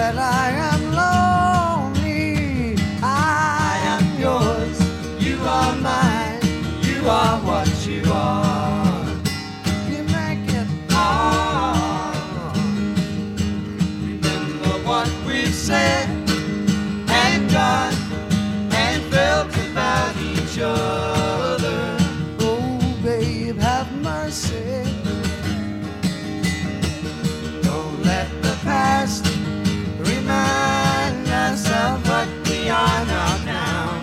Well, I am lonely, I am yours, you are mine, you are what you are. You make it hard. Remember what we've said and done and felt about each other. Oh, babe, have mercy. Don't let the past remind us of what we are not now.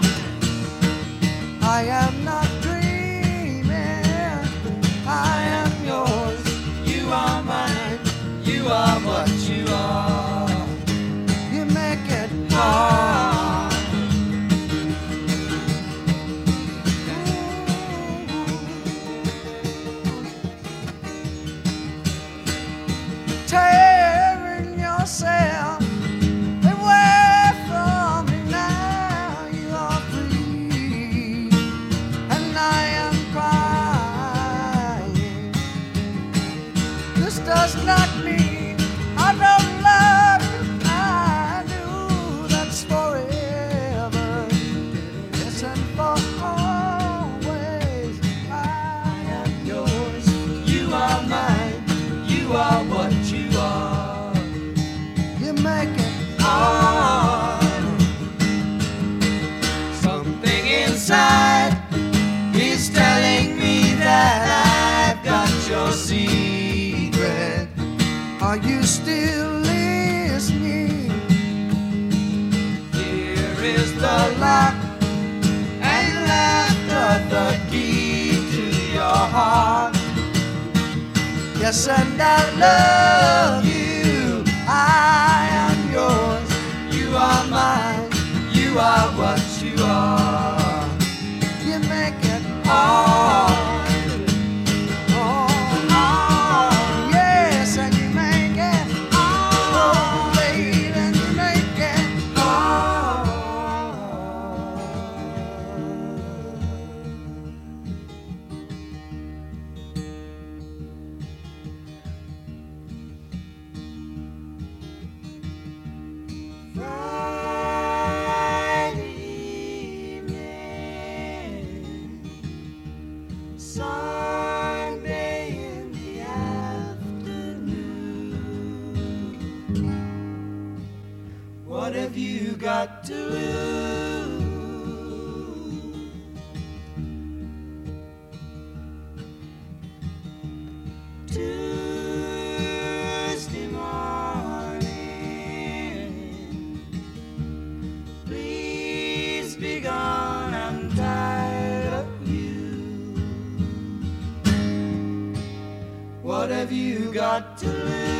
I am not dreaming, I am yours, you are mine, you are what you are. You make it hard. Tearing yourself away from me now, you are free, and I am crying. This does not mean I don't love you, I do, that's forever, yes, and for always. I am yours, you are mine, you are what you are. You make it hard. Something inside is telling me that I've got your secret. Are you still listening? Here is the lock and laughter, the key to your heart. Yes, and I love you, I am yours, you are mine, you are what you are. You make it hard. Oh, oh, yes, and you make it hard, baby, and you make it hard. Friday evening, Sunday in the afternoon. What have you got to lose? Tuesday morning, please be gone, I'm tired of you. What have you got to lose?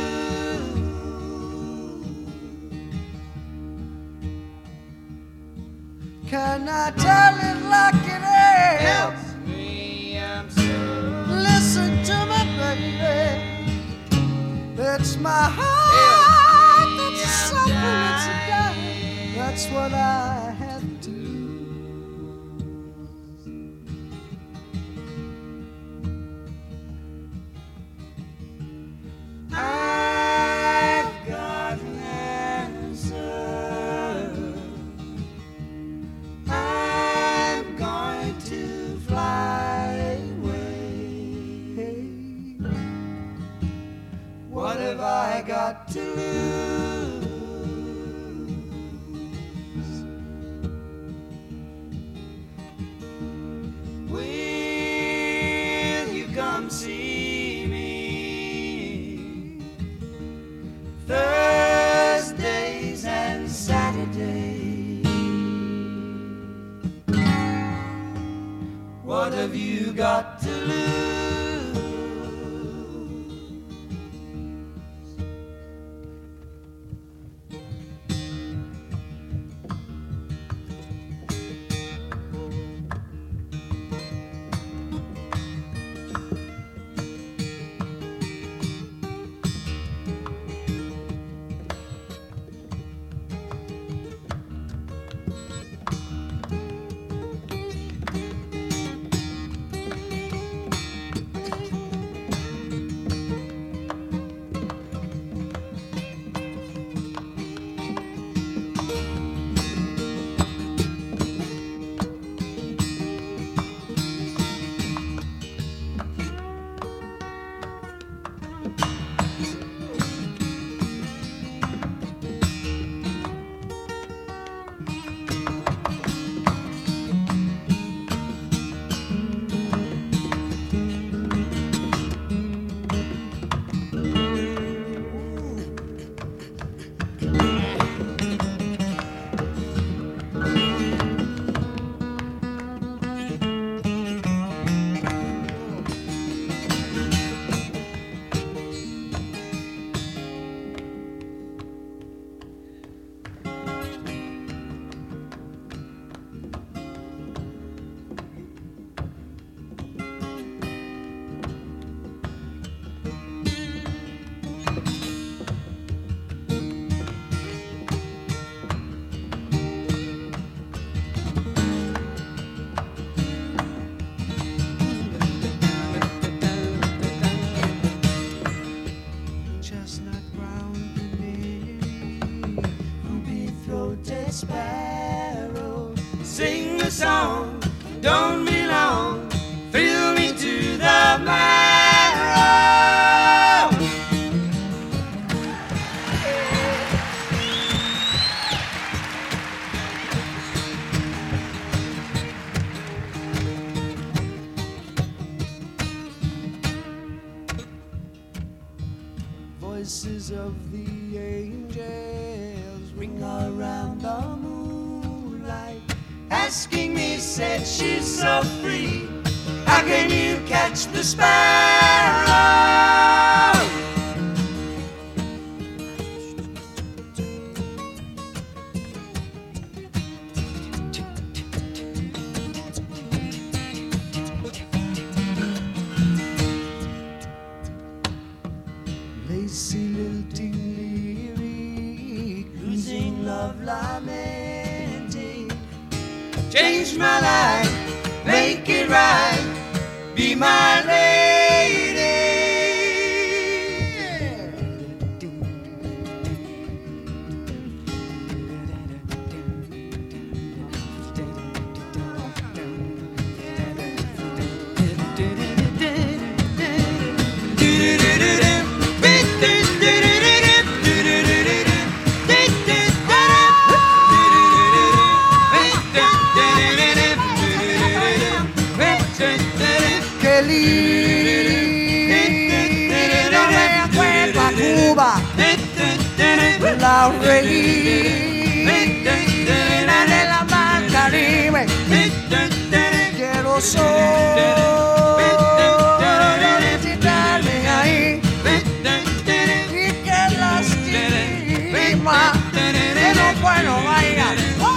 Can I tell it like it is? Help me, I'm sorry. Listen to me, baby. It's my heart that's suffering, it's a dying. That's what I have to. I've got an answer. I'm going to fly away. Hey, what have I got to lose? Will you come see me Thursdays and Saturdays? What have you got to lose? sparrow, sing a song, don't be long, thrill me to the marrow. Voices of the angels ring around the moonlight, asking me, said she's so free, how can you catch the sparrow? Lacy lilting lyric, losing love lamenting, change my life, make it right, be my lady. La reina de la mar Caribe, quiero solo visitarme ahí y que lastima que no puedo bailar.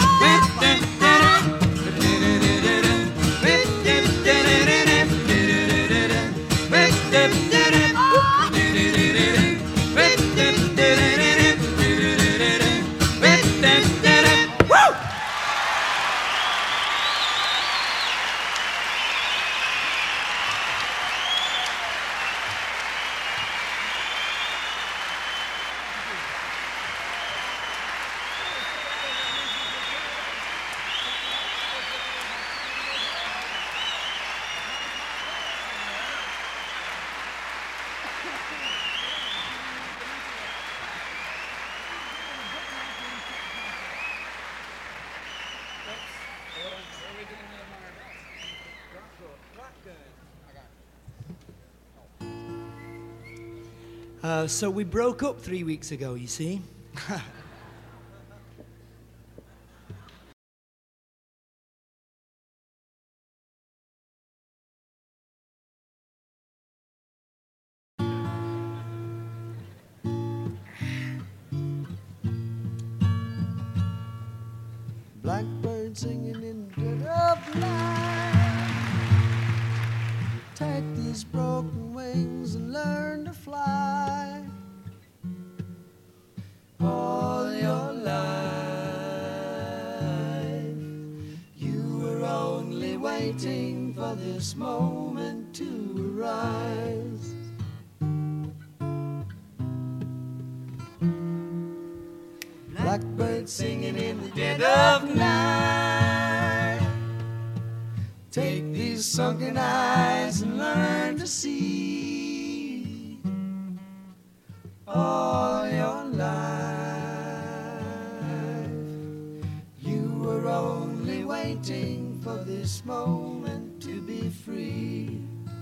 So we broke up 3 weeks ago, you see. Blackbird singing in the dead of night. Take these broken wings and learn to fly. All your life, you were only waiting for this moment to arise. Blackbird singing in the dead of night. Take these sunken eyes and learn to see. All your life, you were only waiting for this moment to be free.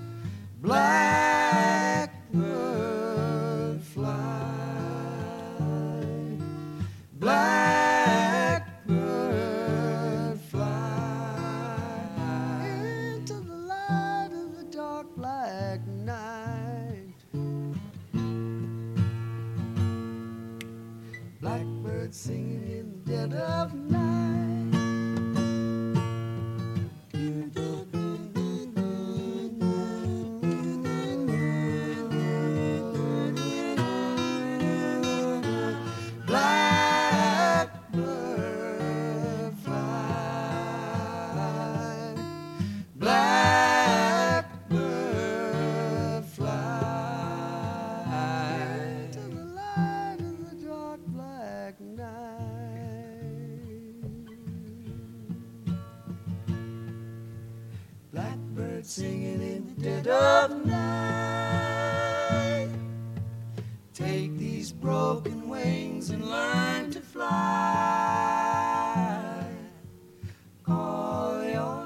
Blackbird fly. Blackbird fly into the light of the dark black night. Blackbird singing in the dead of night. Blackbird singing in the dead of night. Take these broken wings and learn to fly all your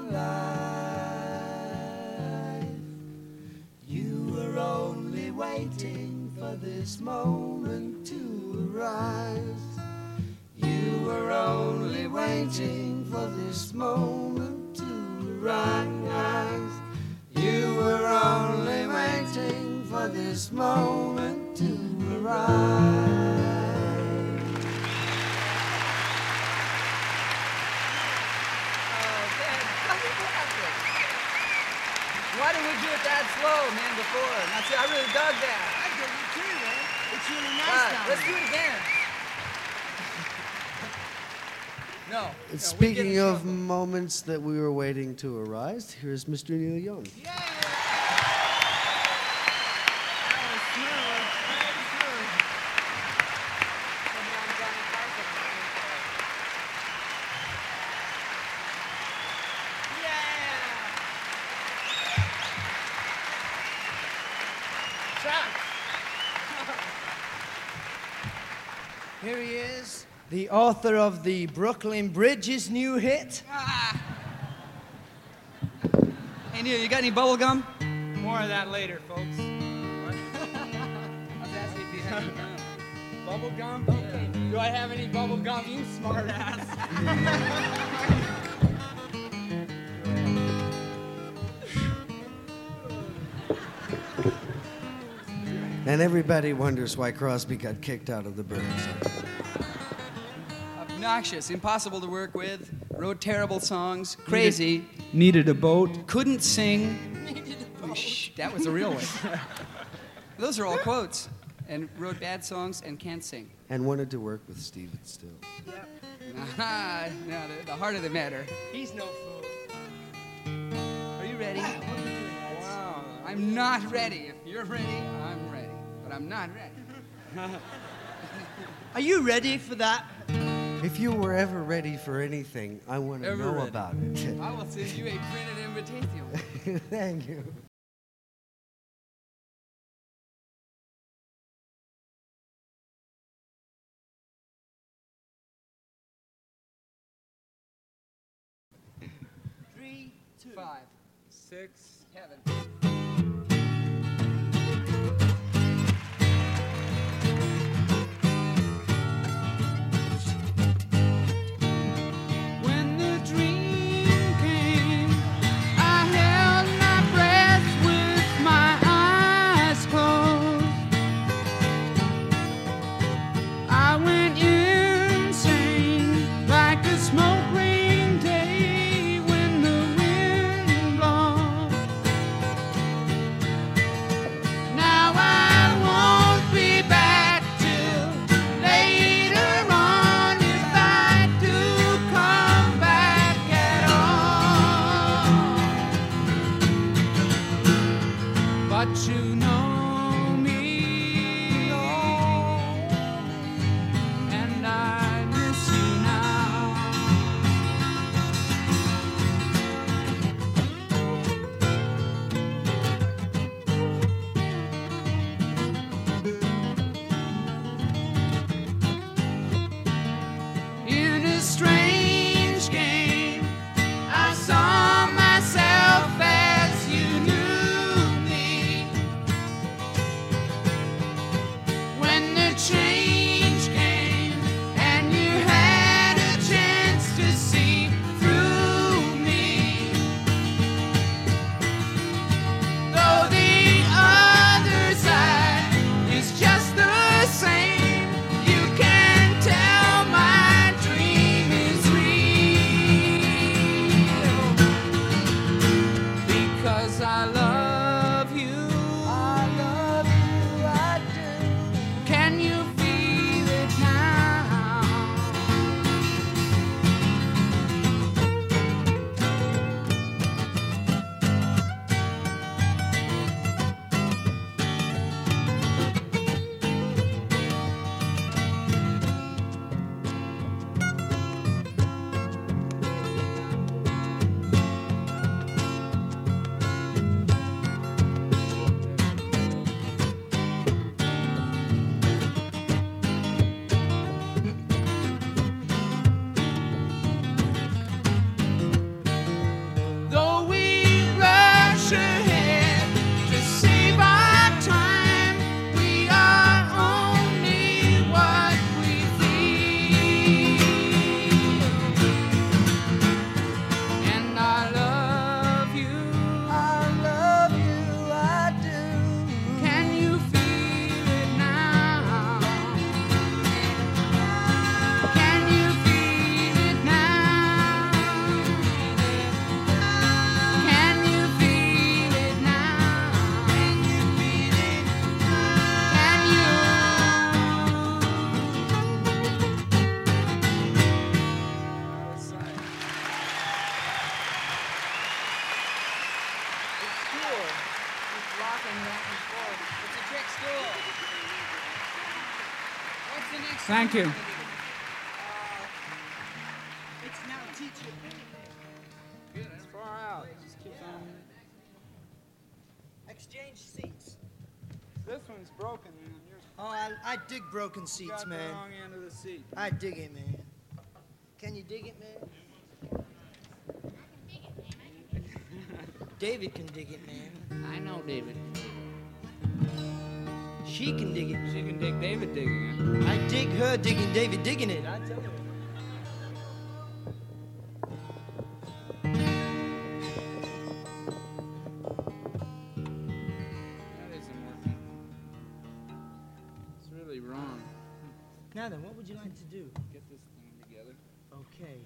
life. You were only waiting for this moment to arise. You were only waiting for this moment to arise. You were only waiting for this moment to arise. Why didn't we do it that slow, man, before? Now, see, I really dug that. I did it too, man. It's really nice All right, down let's there. do it again. No. Speaking of moments that we were waiting to arise, here's Mr. Neil Young. Yeah. Here he is, the author of the Brooklyn Bridge's new hit. Hey, Neil, you got any bubble gum? More of that later, folks. I was asking if you had any gum. Bubble gum? Okay. Do I have any bubble gum, you smart ass? And everybody wonders why Crosby got kicked out of the Byrds. Obnoxious, impossible to work with, wrote terrible songs, crazy, Needed a boat. couldn't sing. Shh, that was a real one. Those are all quotes. And wrote bad songs and can't sing. And wanted to work with Stephen Stills. No, the heart of the matter. He's no fool. Are you ready? Wow. I'm not ready. If you're ready, I'm ready. But I'm not ready. Are you ready for that? If you were ever ready for anything, I want to Ever know ready. about it. I will send you a printed invitation. Thank you. Three, two, 5, 6. 7. When the dream came, I held my breath with my eyes closed. I went insane like a smoke ring day when the wind blows. Thank you. It's now teacher. It's far out. It just keeps on. Exchange seats. This one's broken, man. Oh, I dig broken You seats, got the man. wrong end of the seat. I dig it, man. Can you dig it, man? David can dig it, man. I know, David. She can dig it. She can dig David digging it. I dig her digging David digging it. I tell you. That isn't working. It's really wrong. Now then, what would you like to do? Get this thing together. Okay.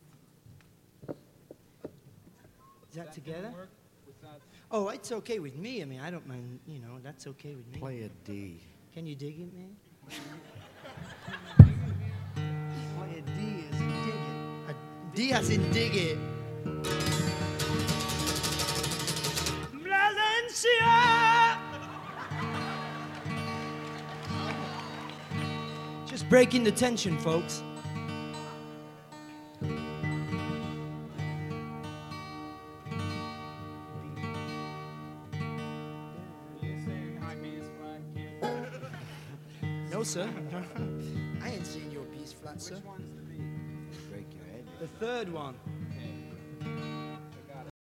Is that together? Work without. Oh, it's okay with me. I mean, I don't mind, you know, that's okay with me. Play a D. Can you dig it, man? Play a D as in dig it. A D as in dig it. Valencia! Just breaking the tension, folks. You saying high bass flat, kid? No, sir. I ain't seen your piece flat, sir. Which one's the B? Break your head. The third one. Okay. I got it.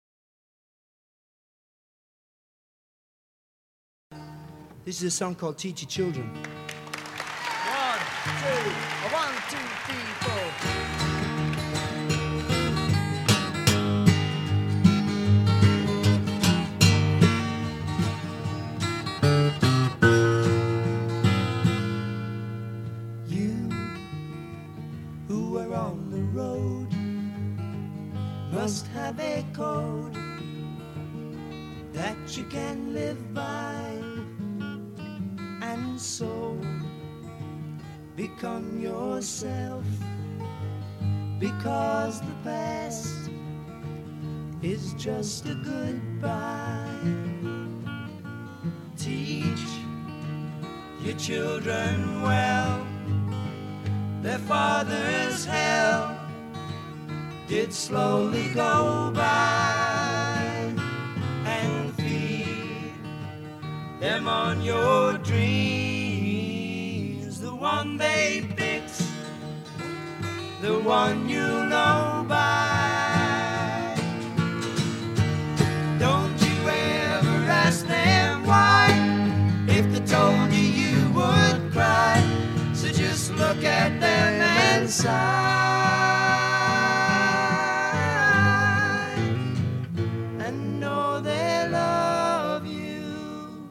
This is a song called Teach Your Children. 1, 2, 3, 4. You who are on the road must have a code that you can live by, and so become yourself, because the past is just a goodbye. Teach your children well, their father's hell did slowly go by, and feed them on your dreams, the one they fix, the one you know by. Don't you ever ask them why, if they told you you would cry, so just look at them and sigh, and know they love you.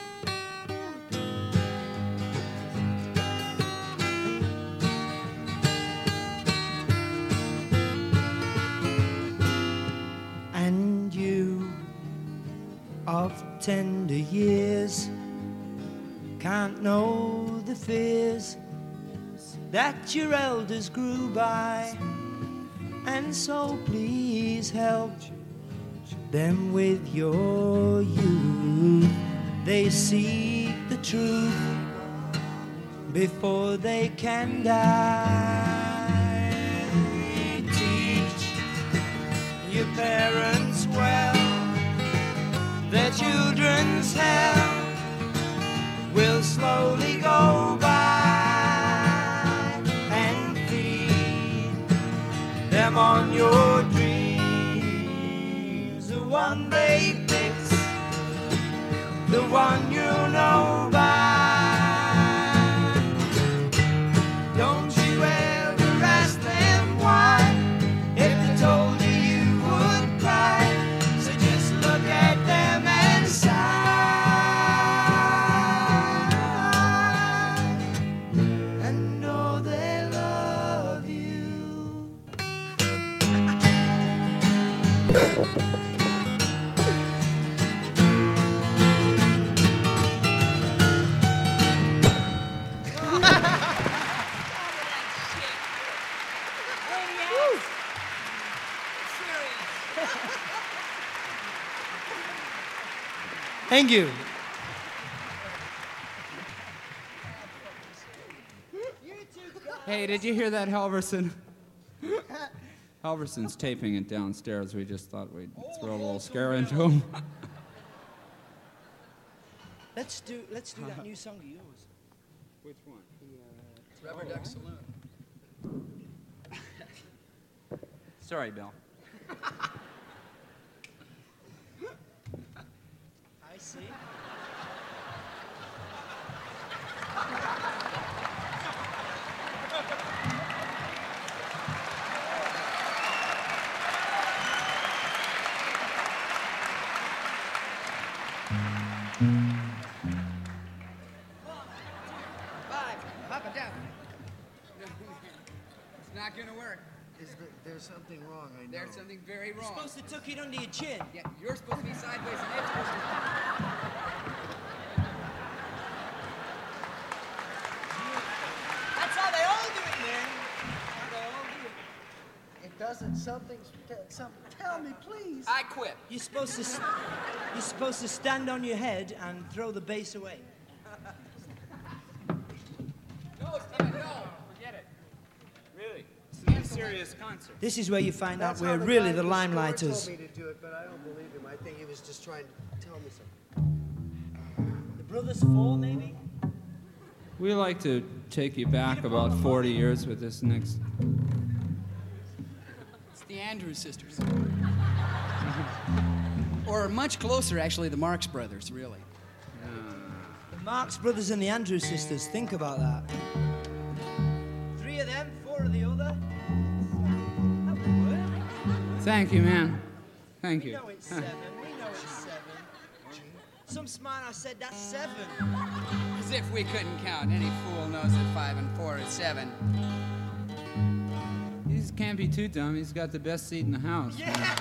And you of tender years can't know the fears that your elders grew by, and so please help them with your youth. They seek the truth before they can die. Teach your parents well, their children's hell will slowly go by, and feed them on your dreams, the one they fix, the one you know by. Don't you ever ask them why, if they told you you would cry, so just look at them and sigh, and know they love you. Thank you. Hey, did you hear that, Halverson? Halverson's taping it downstairs. We just thought we'd throw a little scare into him. Let's do that new song of yours. Which one? Rubber Duck Saloon. Sorry, Bill. I see. Papa down. It's not gonna work. There's something wrong, I know. There's something very You're wrong. supposed to tuck it under your chin. Yeah, you're supposed to be sideways and it's supposed to That's how they all do it, man. How they all do it. It doesn't. Something's. Tell me, please. I quit. You're supposed to stand on your head and throw the bass away. No, Steven, no. Forget it. Really? It's not a serious concert. This is where you find out That's we're how really guy the at store limelighters. told me to do it, but I don't believe him. I think he was just trying to tell me something. The Brothers Four, maybe? We like to take you back about 40 years with this next. It's the Andrews sisters. Or much closer, actually, the Marx Brothers, really. The Marx Brothers and the Andrews sisters. Think about that. 3 of them, 4 of the other. That would work. Thank you, man. Thank We you. know it's 7. We know it's 7. Some smart ass said that's 7. As if we couldn't count. Any fool knows that 5 and 4 is 7. He can't be too dumb. He's got the best seat in the house.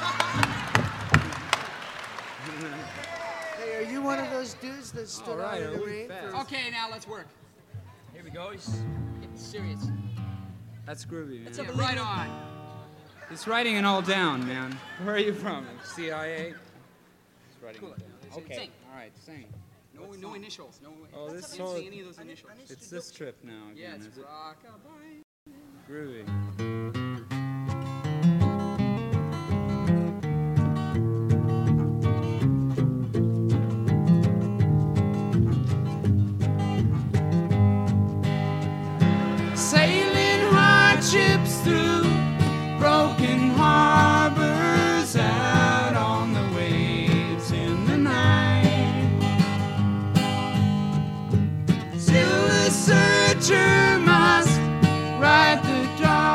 Hey, are you one of those dudes that stood out in the rain? Okay, now let's work. Here we go. Get serious. That's groovy, man. Yeah, right on. He's writing it all down, man. Where are you from? CIA? He's writing Cool. it down. Okay. Sing. All right, sing. No initials. No. Oh, I this didn't whole- see any of those initials. It's this trip now Yeah, again, it's is it? rockabye. Groovy. Sailing hardships through broken harbors out on the waves in the night. Still the searcher must ride the dark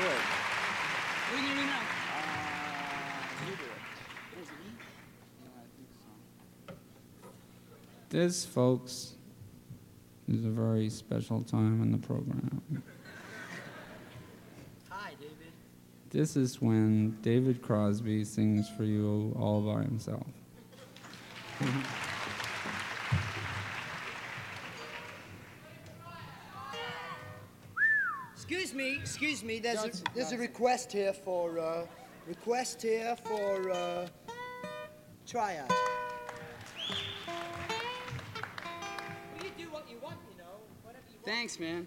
good. What are you gonna do now? You do it. This, folks, is a very special time in the program. Hi, David. This is when David Crosby sings for you all by himself. Excuse me. There's a request here for tryout. You do what you want, you know. Whatever you want. Thanks, man.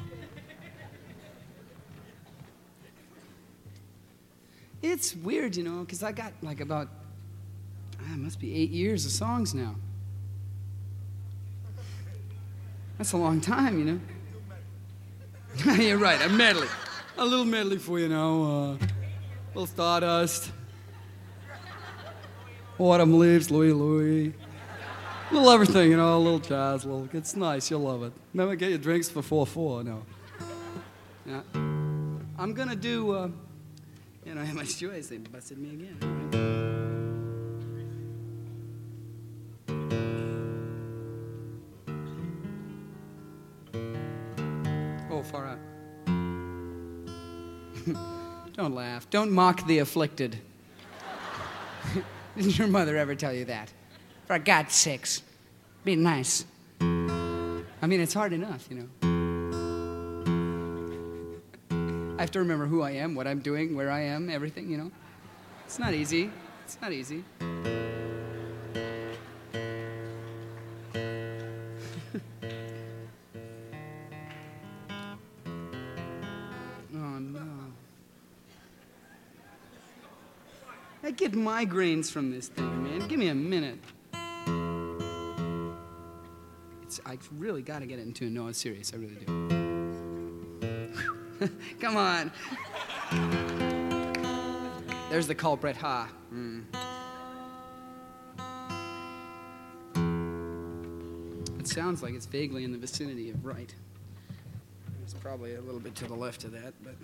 It's weird, you know, because I got like about, must be 8 years of songs now. That's a long time, you know. You're right, a medley. A little medley for you now. Little Stardust. Autumn Leaves, Louie Louie. A little everything, you know, a little jazz, a little. It's nice, you'll love it. Remember, get your drinks for 4-4, no. Yeah. I'm gonna do, you know, how much choice? They busted me again. Oh, far out. Don't laugh. Don't mock the afflicted. Didn't your mother ever tell you that? For God's sakes, be nice. I mean, it's hard enough, you know. I have to remember who I am, what I'm doing, where I am, everything, you know. It's not easy. It's not easy. Oh, no. I get migraines from this thing, man. Give me a minute. I really got to get it in tune. No, it's serious. I really do. Come on. There's the culprit, ha. It sounds like it's vaguely in the vicinity of right. It's probably a little bit to the left of that, but...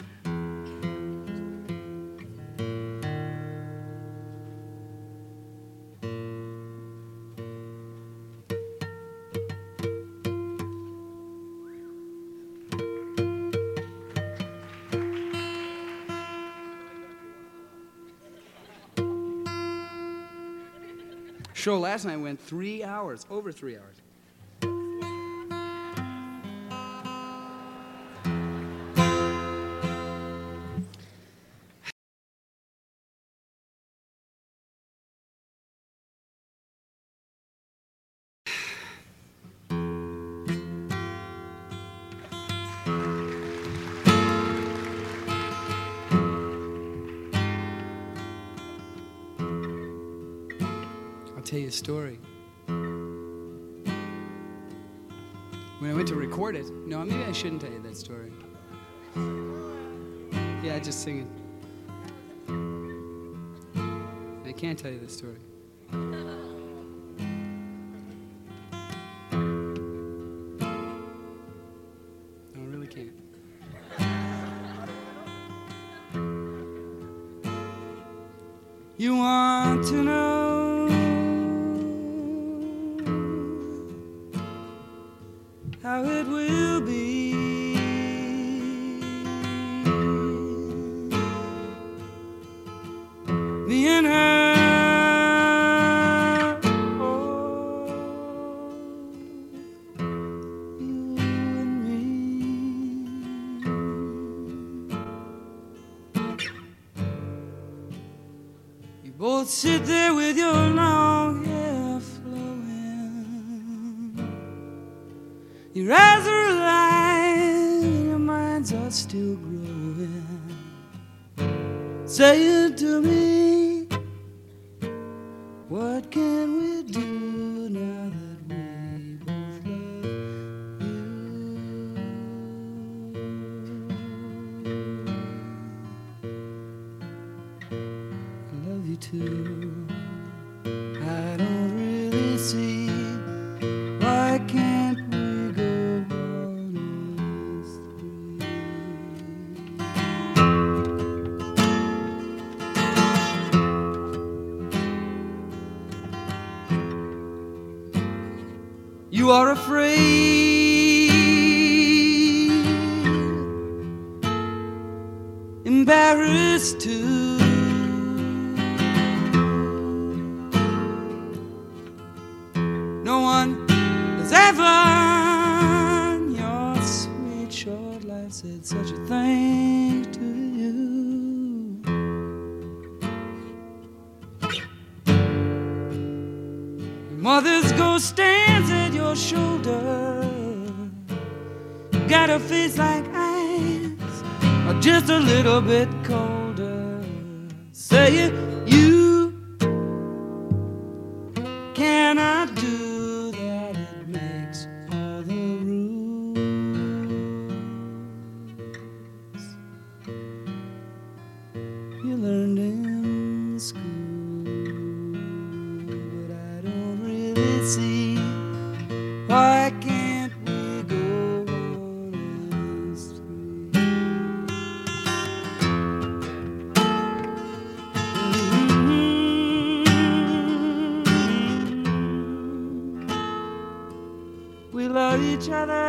Show last night went 3 hours, over 3 hours. Tell you a story. When I went to record it, no, maybe I shouldn't tell you that story. Yeah, just sing it. I can't tell you the story. No, I really can't. You want to know how it will be. Me and her, oh, you and me. You both sit there with your long hair flowing. Your eyes are alive, your minds are still growing. Say it to me, what can we do now that we both love you? I love you too. I don't really see why can't we go 1 is 3. you are afraid, embarrassed too. No one has ever in your sweet short life said such a thing to you. Your mother's ghost stands at your shoulder, got a face like ice, or just a little bit colder. Say you cannot do that, it makes all the rules you learned in school. But I don't really see, why can't we go on as three? We love each other.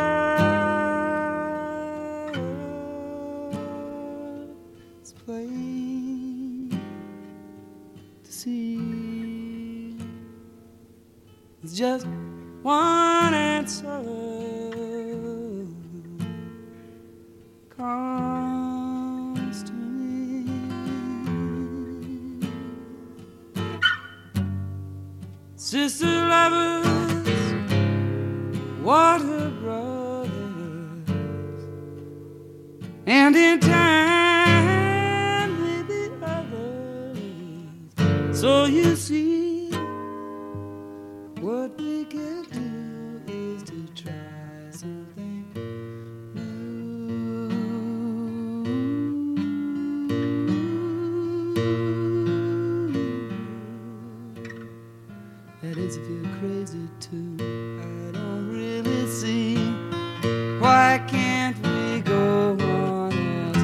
It's plain to see. It's just one answer comes to me. Sister lovers, water brothers, and in time maybe others. So you see, what we can do is to try something new. That is, if you're crazy too. I don't really see, why can't we go on as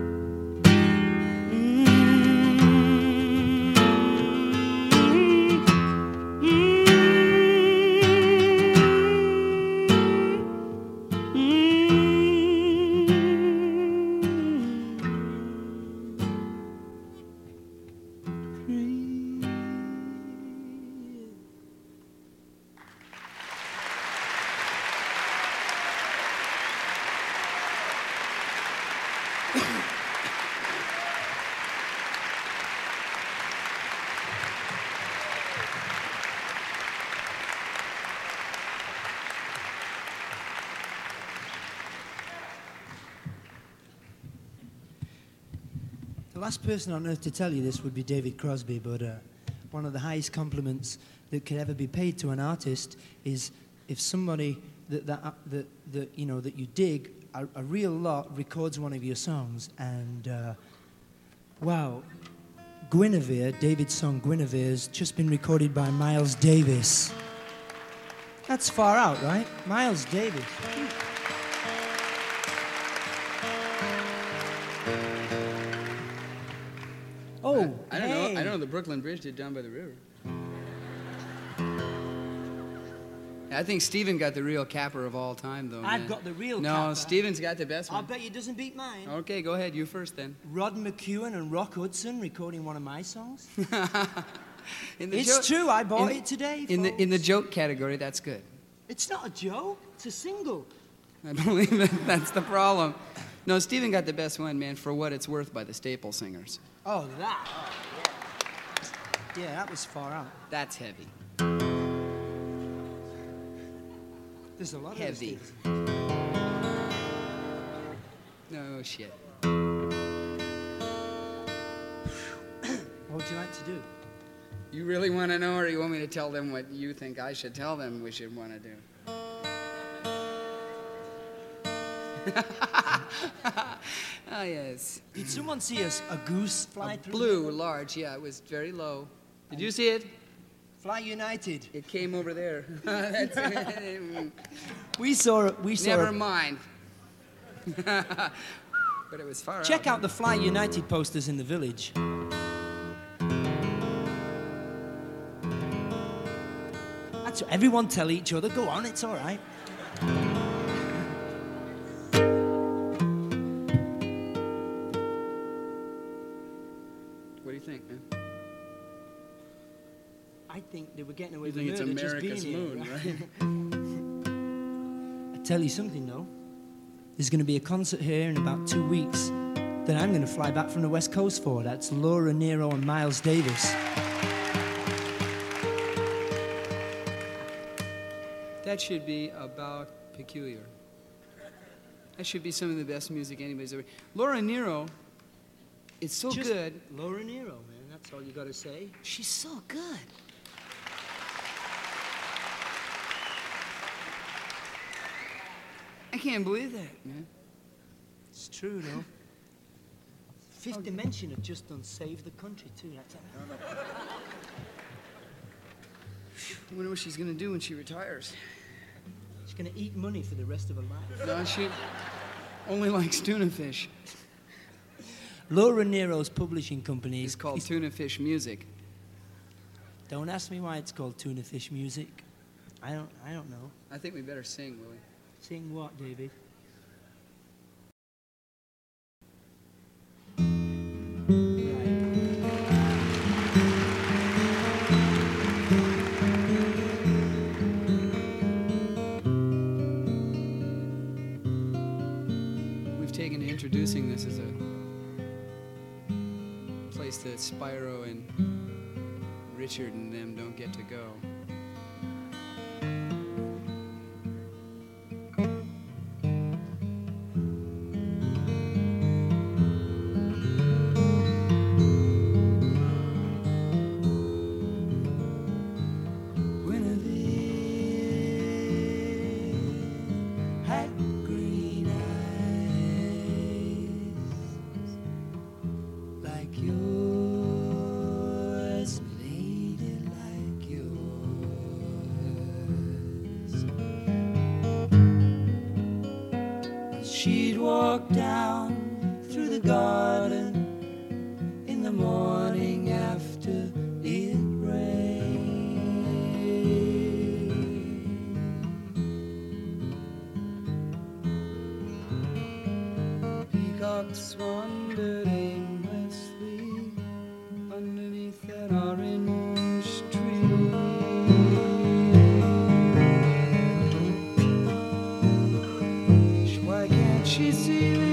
The last person on earth to tell you this would be David Crosby, but one of the highest compliments that could ever be paid to an artist is if somebody that you know that you dig a real lot records one of your songs, and wow, Guinevere, David's song Guinevere, has just been recorded by Miles Davis. That's far out, right? Miles Davis. Oh, I don't know. I don't know the Brooklyn Bridge did down by the river. I think Steven got the real capper of all time, though. I've man. got the real No, capper. Steven's got the best I'll one. bet you doesn't beat mine. Okay, go ahead. You first, then. Rod McEwen and Rock Hudson recording one of my songs. In the It's true, I bought it today, In folks. the joke category, that's good. It's not a joke. It's a single. I believe it. That's the problem. No, Steven got the best one, man, For What It's Worth by the Staple Singers. Oh, that. Oh, yeah. Yeah, that was far out. That's heavy. There's a lot Heavy. of those things. No shit. What would you like to do? You really want to know, or you want me to tell them what you think I should tell them we should want to do? Ah, yes. Did someone see a goose fly A through? blue, large, yeah, it was very low. Did you see it? Fly United. It came over there. That's it. We saw it. Never mind. But it was far Check out the Fly United posters in the village. Everyone tell each other. Go on, it's all right. What do you think, man? I think they were getting away You with think it's murder just America's being here, moon, right? I tell you something, though. There's going to be a concert here in about 2 weeks that I'm going to fly back from the West Coast for. That's Laura Nero and Miles Davis. That should be about peculiar. That should be some of the best music anybody's ever. Laura Nero, it's so Just good. Laura Nero, man. That's all you got to say. She's so good. I can't believe that, man. It's true, though. Fifth Dimension have just done Save the Country, too. That's I wonder what she's gonna do when she retires. She's going to eat money for the rest of her life. No, she only likes tuna fish. Laura Nero's publishing company It's called Tuna Fish Music. Don't ask me why it's called Tuna Fish Music. I don't know. I think we better sing, Willie. Sing what, David? We've taken to introducing this as a place that Spyro and Richard and them don't get to go. She'd walk down through the garden in the morning after it rained. Peacocks wandered aimlessly underneath an orange tree. Why can't she see me?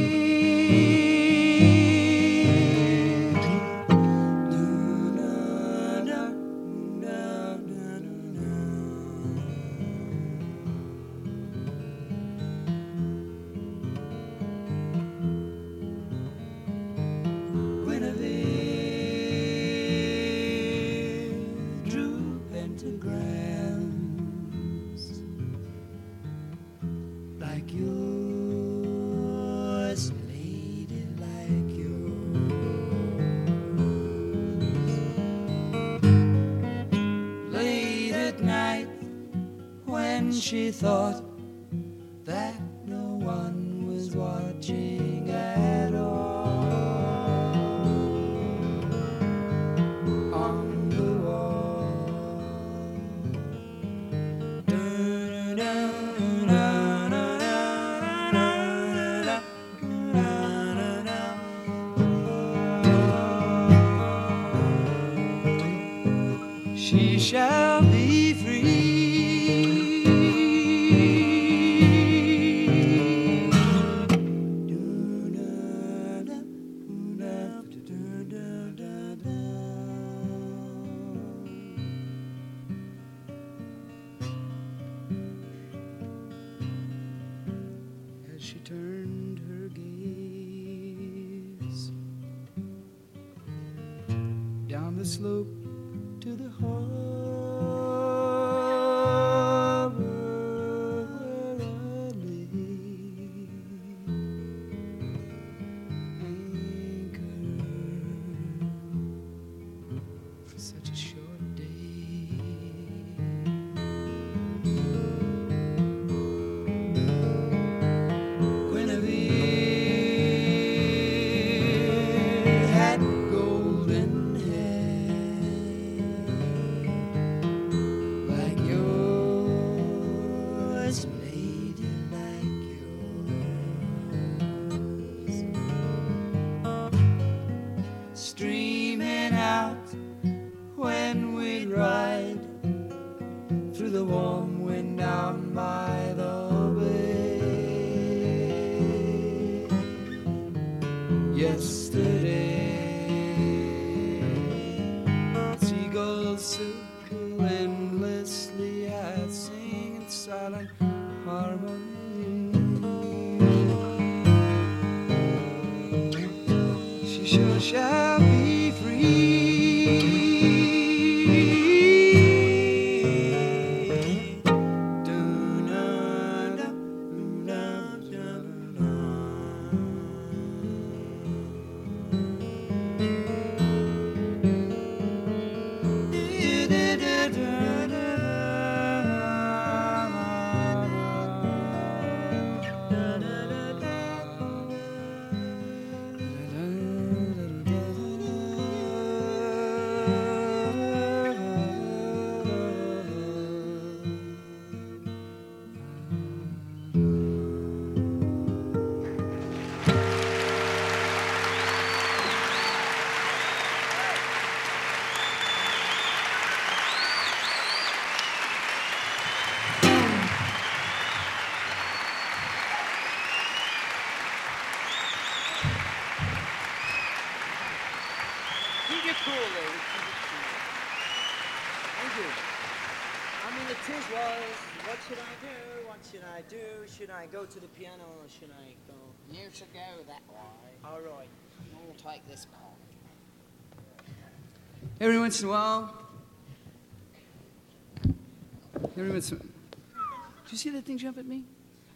Guinevere drew pentagrams like yours, lady, like yours. Late at night, when she thought that no one was watching at all, on the wall. She shall be free. As she turned her gaze down the slope to the harbor where I lay anchored for such a short day. Guinevere had golden hair silent harmony. She sure shall be free. Keep it cool, lady. Keep it cool. Thank you. I mean, the tiz was, what should I do? What should I do? Should I go to the piano or should I go? You should go that way. All right. We'll take this part. Every once in a while. Did you see that thing jump at me?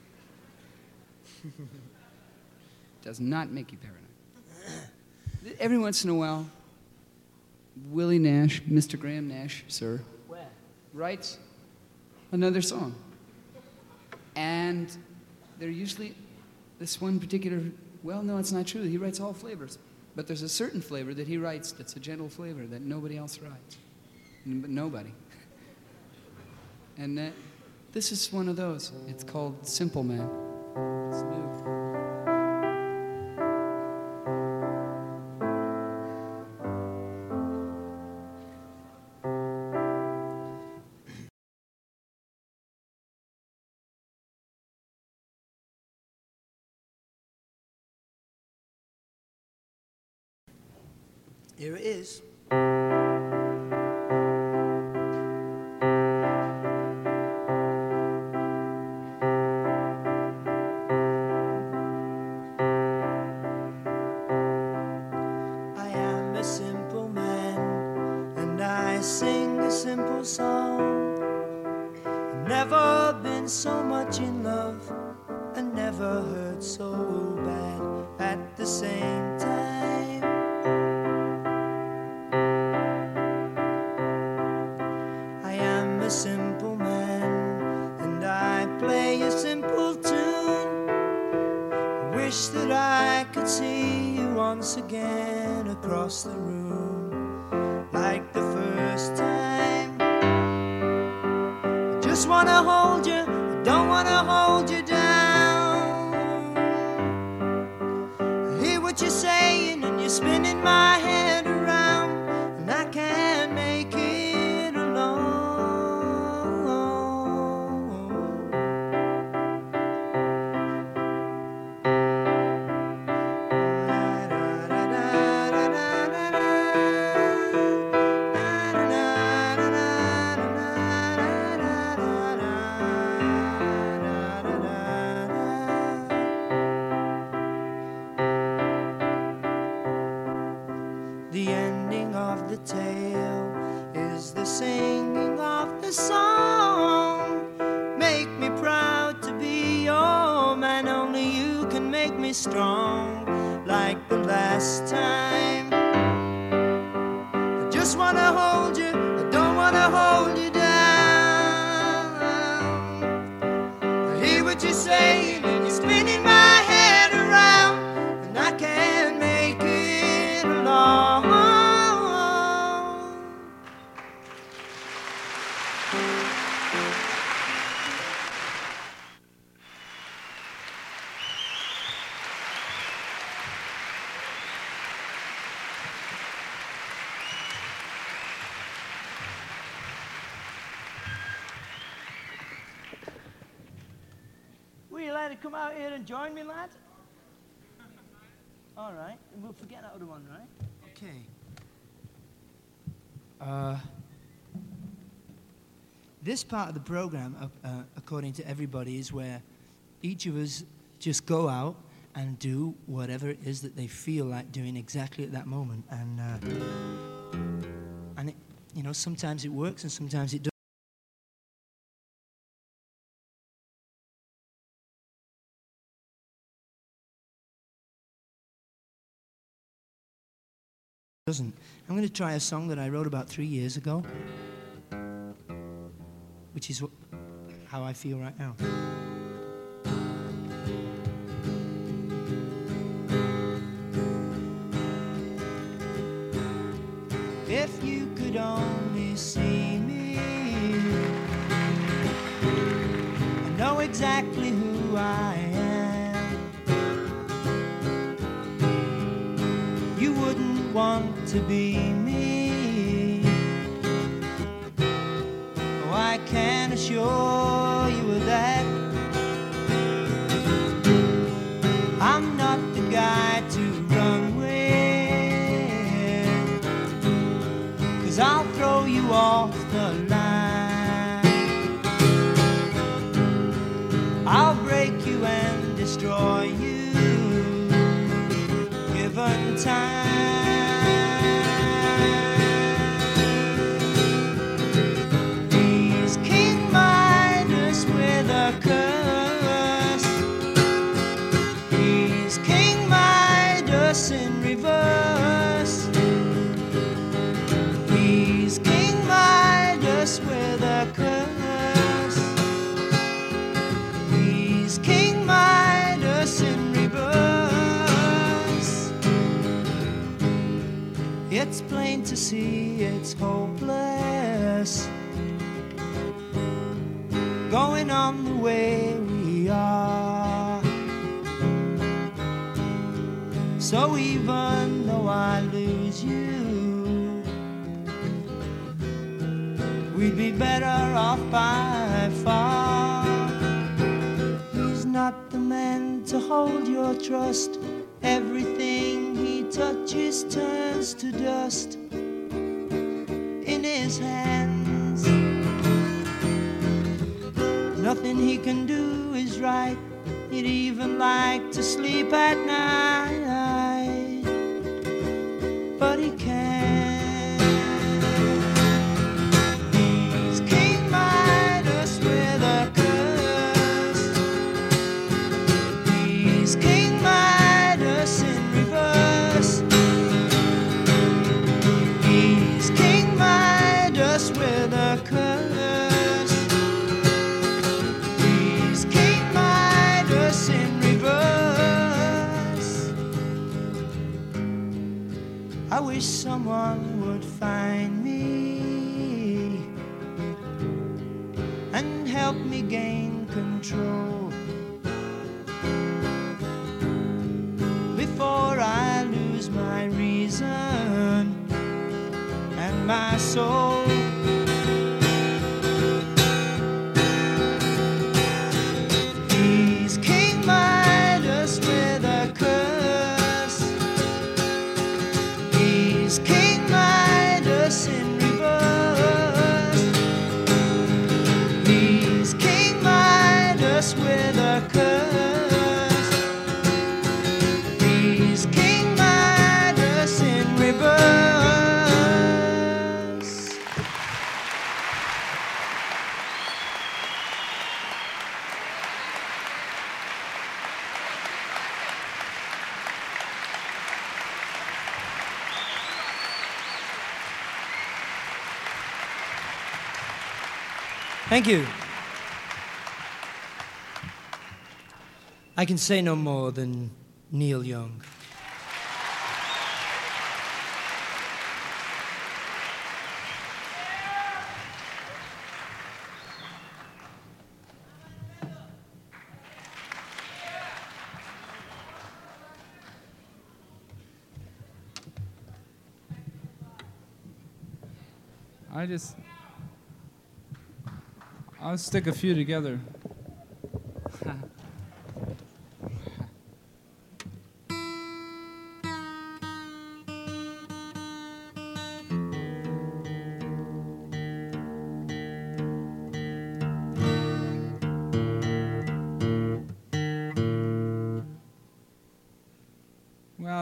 Does not make you paranoid. Every once in a while, Willie Nash, Mr. Graham Nash, sir, Where? writes another song. And they're usually this one particular, well, no, it's not true. He writes all flavors. But there's a certain flavor that he writes that's a gentle flavor that nobody else writes. But nobody. And this is one of those. It's called Simple Man. It's new. Here it is. I am a simple man, and I sing a simple song. I've never been so much in love, and never hurt so bad at the same time. I am a simple man, and I play a simple tune. I wish that I could see you once again across the room, like the first time. I just wanna hold you, I don't wanna hold you down. I hear what you're saying, and you're spinning my head around, and I can't make it alone. The ending of the tale is the singing of the song. Make me proud to be your man, only you can make me strong like the last time. I just wanna hold you, I don't wanna hold you down. I hear what you're saying, and you're spinning my head around, and I can't make it alone. Will you like to come out here and join me, lad? All right, and we'll forget that other one, right? Okay. This part of the program, according to everybody, is where each of us just go out and do whatever it is that they feel like doing exactly at that moment. And it, you know, sometimes it works and sometimes it doesn't. I'm going to try a song that I wrote about 3 years ago, which is how I feel right now. If you could only see me and know exactly who I am, you wouldn't want to be me. Oh, I can assure you of that. I'm not the guy to run with, 'cause I'll throw you off the line. I'll break you and destroy you, given time. He's King Midas with a curse. He's King Midas in reverse. He's King Midas with a curse. He's King Midas in reverse. It's plain to see it's hopeless going on the way we are. So even though I lose you, we'd be better off by far. He's not the man to hold your trust. Everything he touches turns to dust in his hands. Nothing he can do is right. He'd even like to sleep at night, but he can't. He's King Midas with a curse. He's King Midas in reverse. He's King Midas with a curse. He's King Midas in reverse. I wish someone would find me and help me gain control before I lose my reason and my soul. He's King Midas with a curse. He's King Midas in reverse. He's King Midas with a curse. He's King Midas in reverse. Thank you. I can say no more than Neil Young. I'll stick a few together.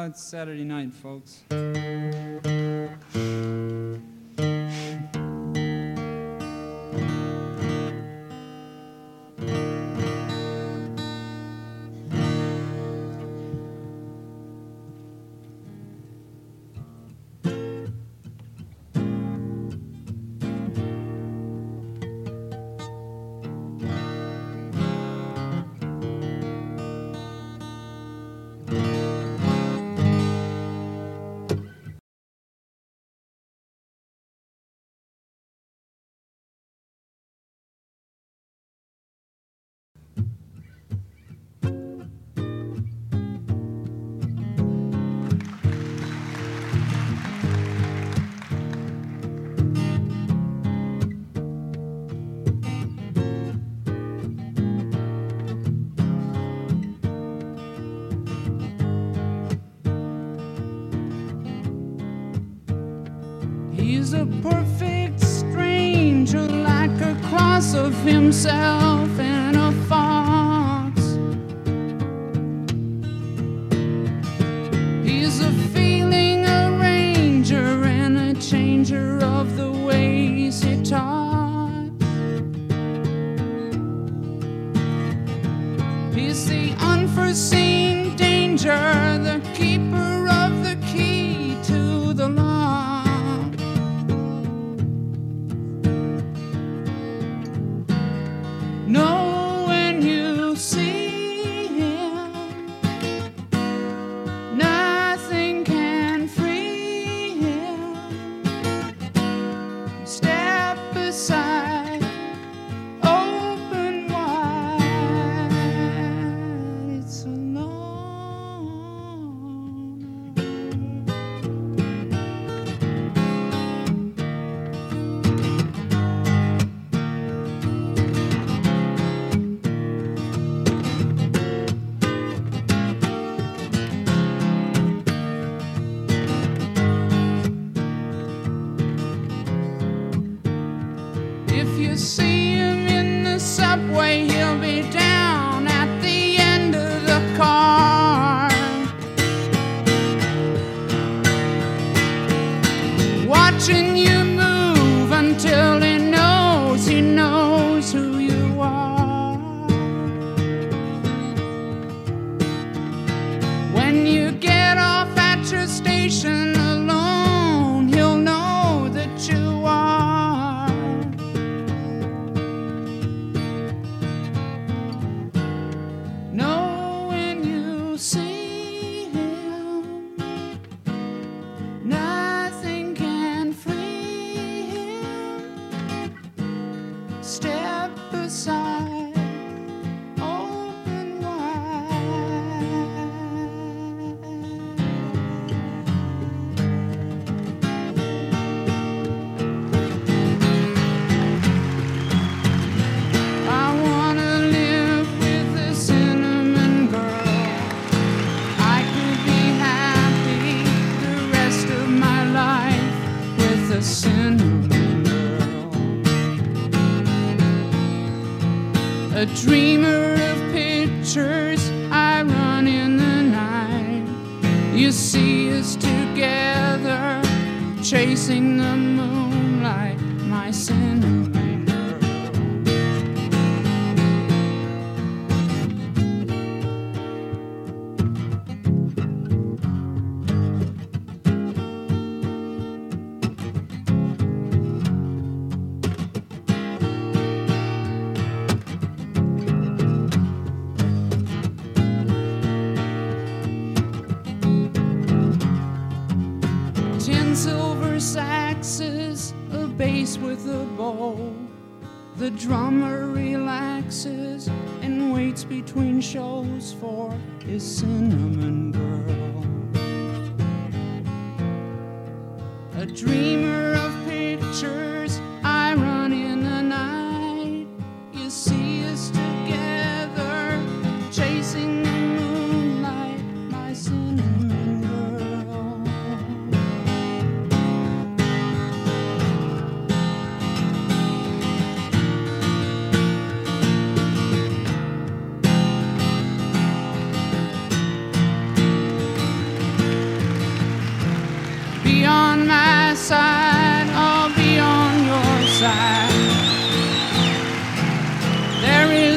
It's Saturday night, folks. He's a perfect stranger, like a cross of himself and a fox. He's a feeling arranger and a changer of the ways he talks. He's the unforeseen danger, the keeper of the key to the lock. Know when you see him, nothing can free him. Step aside, open wide. It's alone. If you see him in the subway, he'll be down at the end of the car, watching you move until he knows who you are. When you get off at your station alone, he'll know that you are. Know when you see him, nothing can free him. Step aside, open wide. I wanna live with a cinnamon girl. I could be happy the rest of my life with a cinnamon girl. A dreamer of pictures, I run in the night. You see us together, chasing the moonlight, my cinnamon girl. Tin silver saxes, a bass with a bow. The drummer relaxes and waits between shows for his cinnamon girl. A dreamer of pictures, I run in the night. You see us together, chasing the moonlight, my cinnamon girl.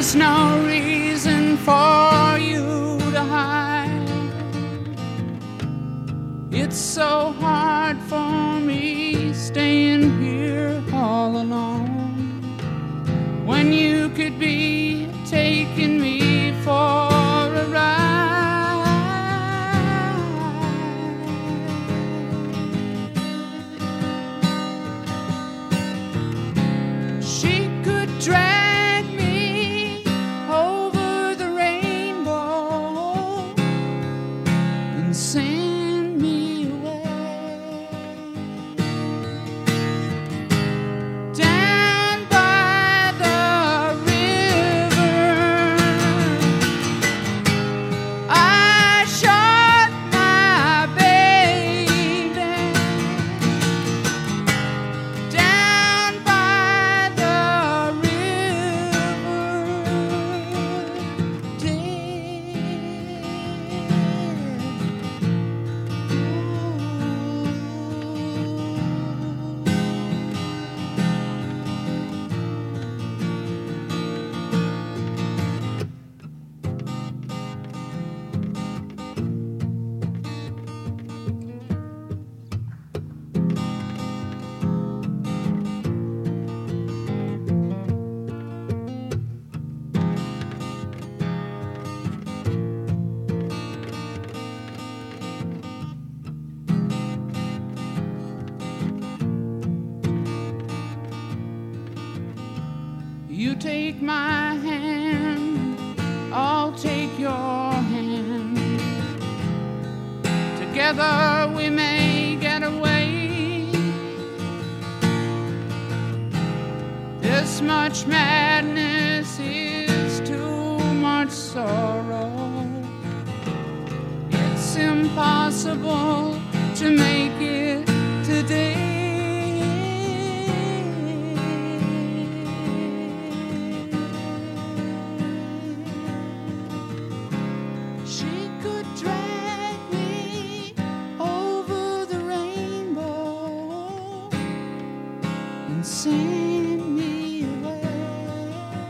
is no reason for you to hide. It's so hard for me staying here all alone when you could be taking me for a ride. She could drag me over the rainbow and send me away down by the river. I shot my baby down by the river, dead. You take my hand, I'll take your hand. Together we may get away. This much madness is too much sorrow. It's impossible to make it today. She could drag me over the rainbow and send me away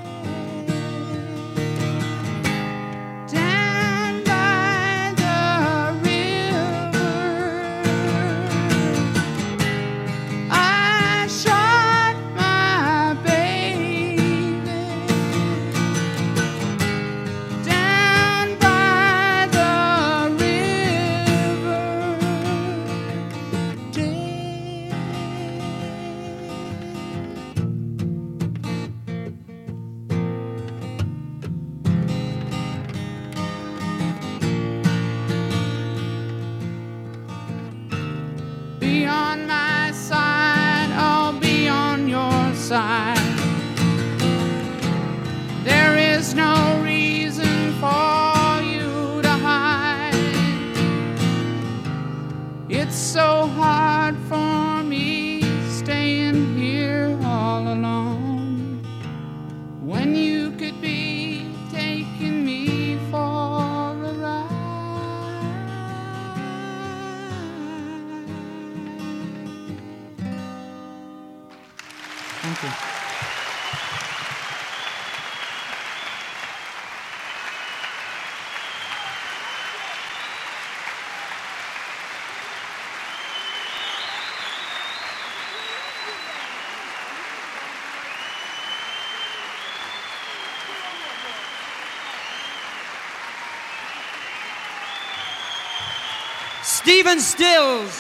down by the river. I shot my baby down by the river, dead. Be on my side, I'll be on your side. There is no reason for you to hide. It's so hard for me staying here all alone when you could be taking me for a ride. Thank you. Stephen Stills.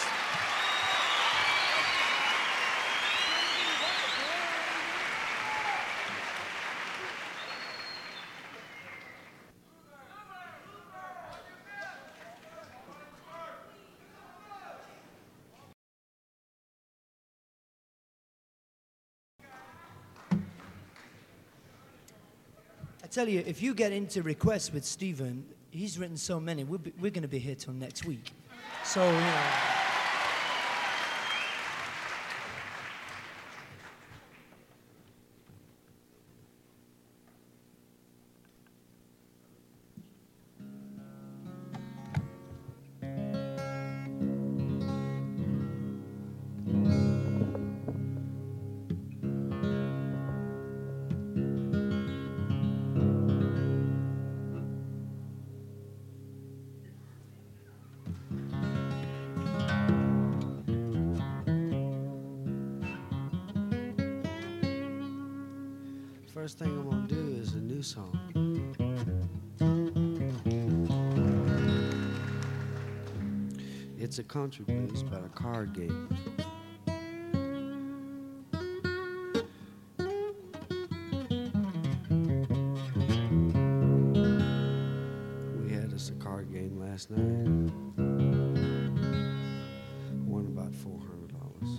I tell you, if you get into requests with Stephen, he's written so many, we're going to be here till next week. So, you know. first thing I'm gonna do is a new song. It's a country blues about a card game. We had us a card game last night. Won about $400.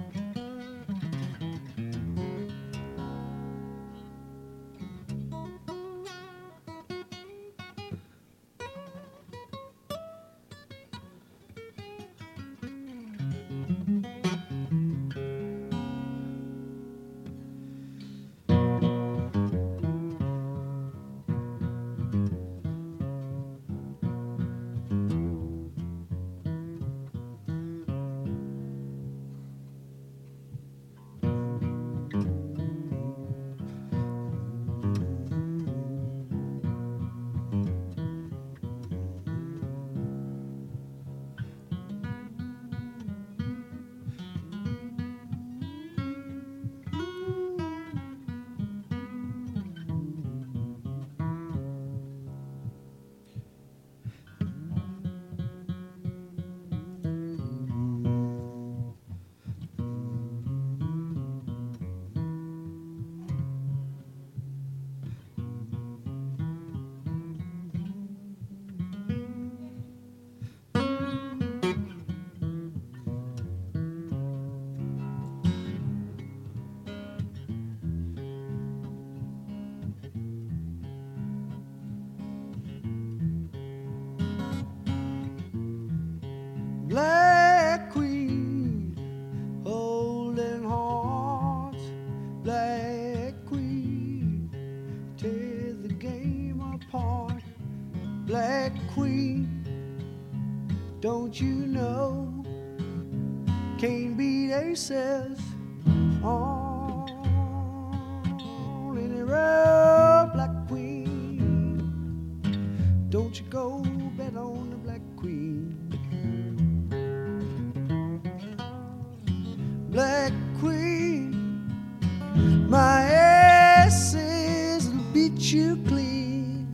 Black Queen, holding hearts. Black Queen, tear the game apart. Black Queen, don't you know? Can't beat aces on any road. Black Queen, don't you go bet on the Black Queen. Black Queen, my asses will beat you clean.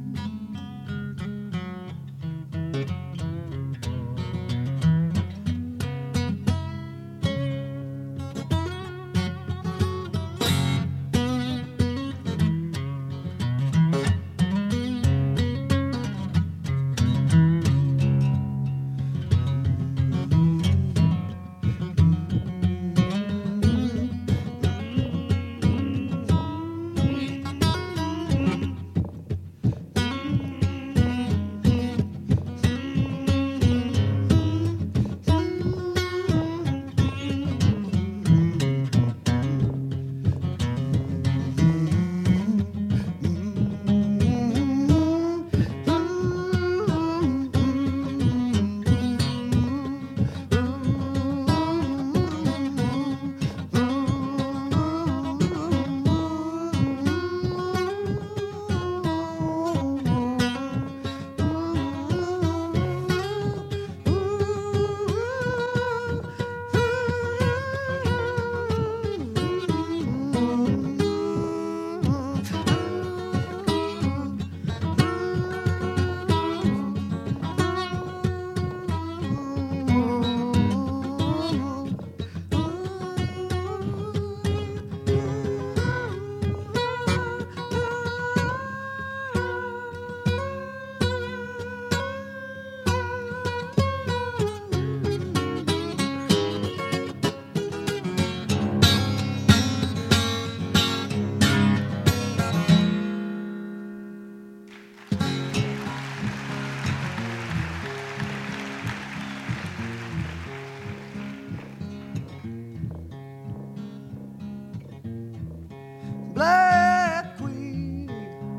Black Queen,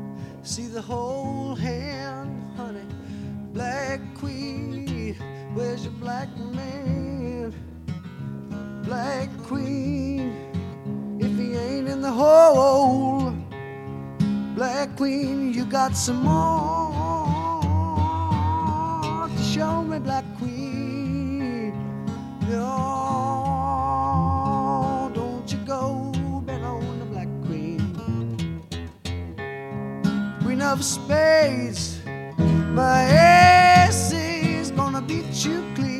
see the whole hand, honey. Black Queen, where's your black man? Black Queen, if he ain't in the hole. Black Queen, you got some more to show me, Black Queen. No, don't you go bet on the Black Queen. queen of spades. My ace is gonna beat you clean.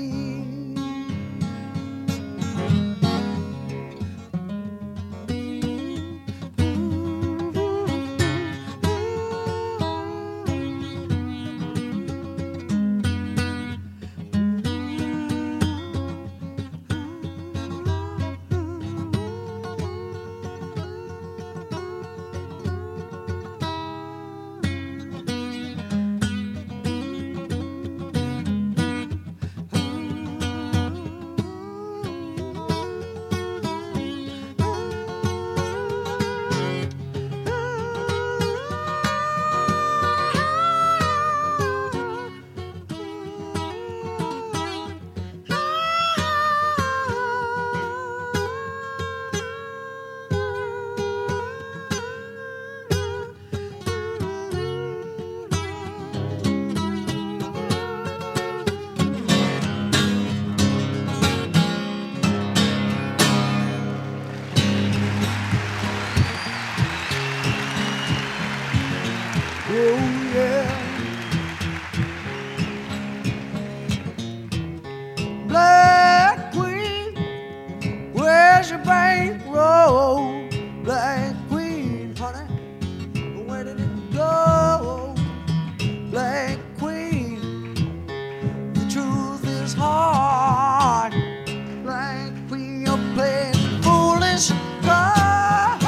Black Queen, where's your bankroll? Black Queen, honey, where did it go? Black Queen, the truth is hard. Black Queen, you're playing foolish cards.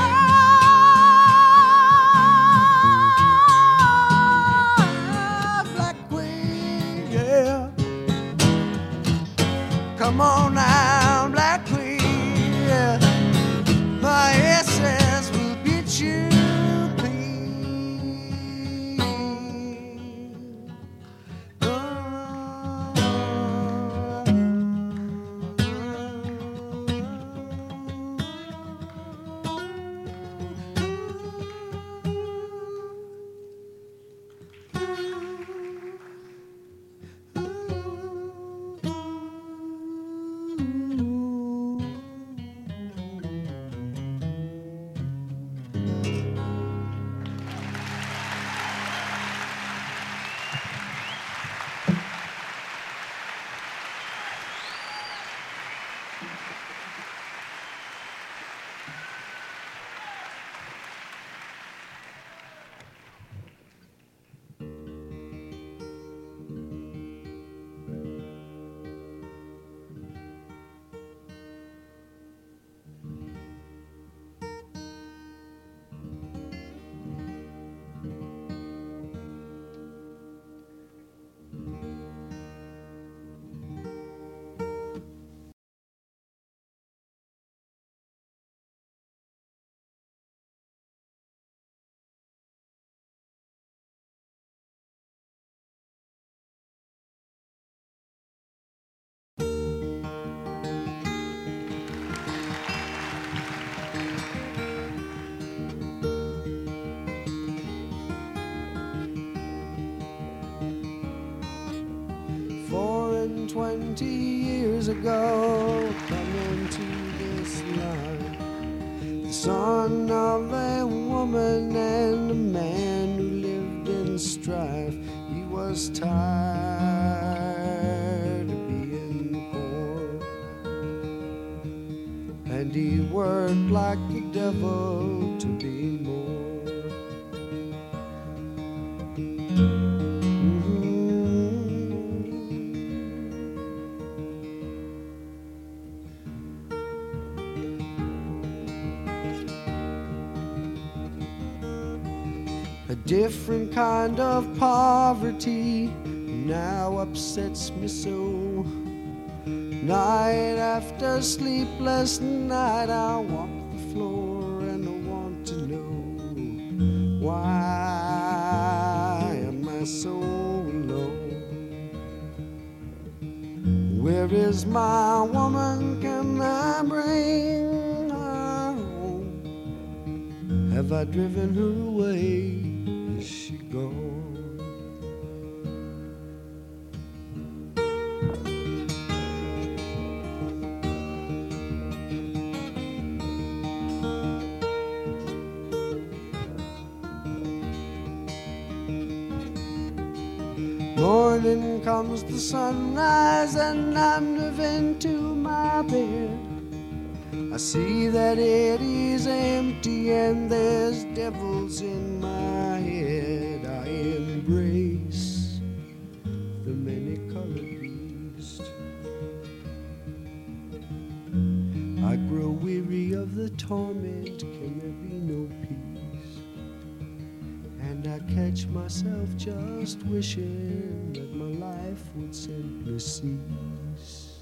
Black Queen, yeah. Come on now, Black Queen, yeah. My essence will beat you clean. And 20 years ago, coming to this land, the son of a woman and a man who lived in strife. He was tired of being poor, and he worked like the devil to be more. A different kind of poverty now upsets me so. Night after sleepless night, I walk the floor and I want to know, why am I so alone? Where is my woman? Can I bring her home? Have I driven her away? Is she gone? Morning comes the sunrise and I move into my bed. I see that it is empty and there's devils in my head. I embrace the many-colored beast. I grow weary of the torment. Can there be no peace? And I catch myself just wishing that my life would simply cease.